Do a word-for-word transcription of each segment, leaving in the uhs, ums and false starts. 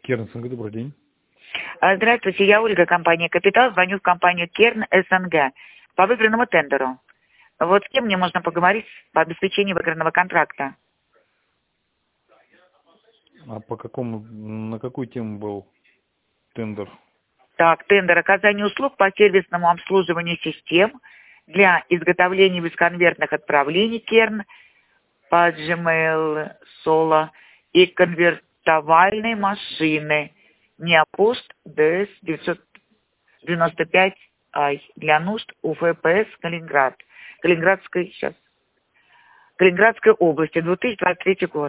Керн СНГ, добрый день. А, Здравствуйте, я Ольга, компания «Капитал». Звоню в компанию Керн СНГ по выигранному тендеру. Вот с кем мне можно поговорить по обеспечению выигранного контракта? А по какому, на какую тему был тендер? Так, тендер оказания услуг по сервисному обслуживанию систем для изготовления бесконвертных отправлений Керн по Gmail, Соло и конвертовальной машины Неопост ДС девятьсот девяносто пять ай для нужд УФПС Калининград. Калининградской, сейчас, Калининградской области, две тысячи двадцать третий год.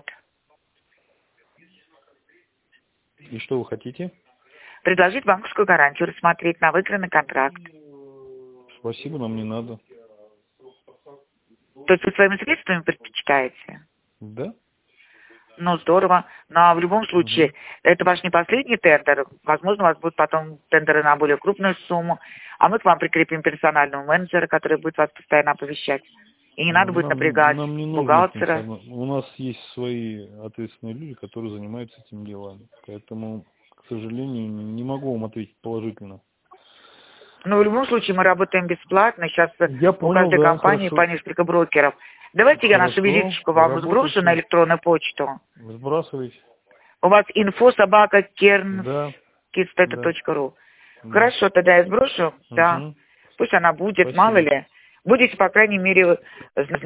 И что вы хотите? Предложить банковскую гарантию, рассмотреть на выигранный контракт. Спасибо, нам не надо. То есть вы своими средствами предпочитаете? Да? Ну, здорово. Но в любом случае, Угу. это ваш не последний тендер. Возможно, у вас будут потом тендеры на более крупную сумму. А мы к вам прикрепим персонального менеджера, который будет вас постоянно оповещать. И не надо будет Нам, напрягать нам не нужно бухгалтера. персонал. У нас есть свои ответственные люди, которые занимаются этим делом. Поэтому, к сожалению, не могу вам ответить положительно. Но в любом случае мы работаем бесплатно. Сейчас Я у понял, каждой да, компании хорошо. по несколько брокеров. Давайте я нашу Хорошо, визиточку вам сброшу на работайте. электронную почту. Сбрасывайте. У вас инфо собака Да, кернскидстета да, точка ру. да. Хорошо, тогда я сброшу. Да. Угу. Пусть она будет, мало Спасибо. ли. Будете, по крайней мере, знать.